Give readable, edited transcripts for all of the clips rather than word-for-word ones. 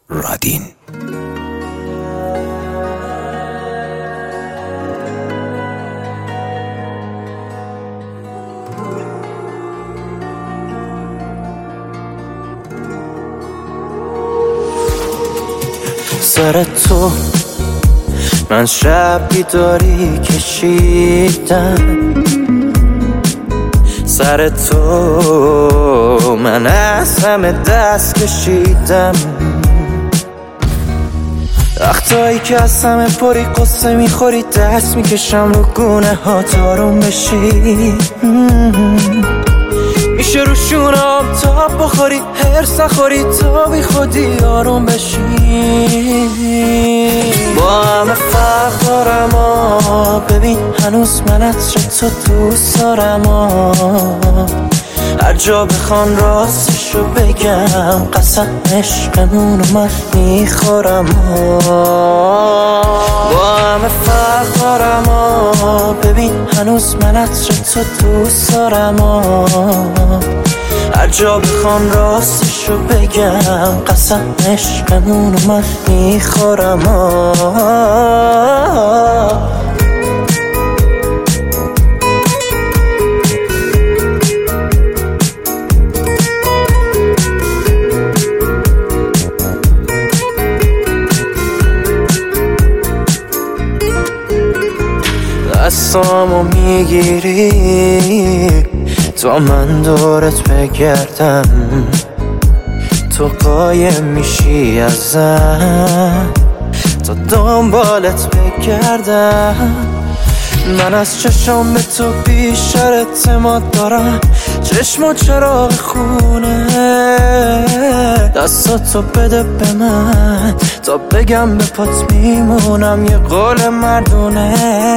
رادین. سر تو من شب بیداری کشیدم، سر تو من از همه دست کشیدم. وقتایی که از همه پری قصه میخوری دست میکشم رو گونه ها تارون بشی. میشه رو شونم تا بخوری هرس نخوری تا بی خودی آروم بشی. با همه فرق دارم ببین هنوز من عطر تو دوست دارم هر جا بخوان راستشو بگم قسم عشقمونو من میخورم. با همه فرق دارم ببین هنوز من عطر تو دوست دارم هر جا بخوان راستشو بگم قسم عشقمونو من میخورم. دستامو میگیری تا من دورت بگردم، تو قایم میشی ازم تا دنبالت بگردم. من از چشم به تو بیشتر اعتماد دارم، چشم و چراغ خونه. دستاتو بده به من تا بگم به پات میمونم، یه قول مردونه.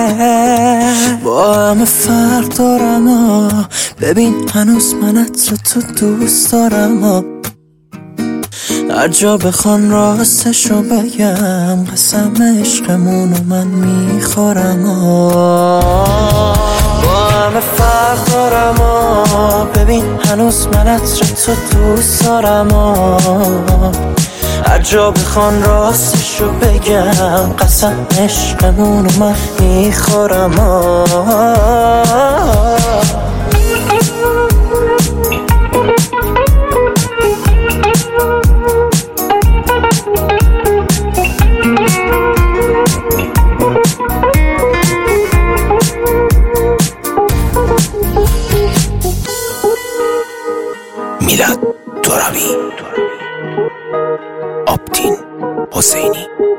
با همه فرق دارم ببین هنوز من عطر تو دوست دارم هر جا بخوان راستشو بگم قسم عشقمونو من میخورم. با همه فرق دارم ببین هنوز من عطر تو دوست دارم هر جا بخوان راستشو بگم قسم عشقمونو من میخورم. میلاد ترابی، آبتین حسینی.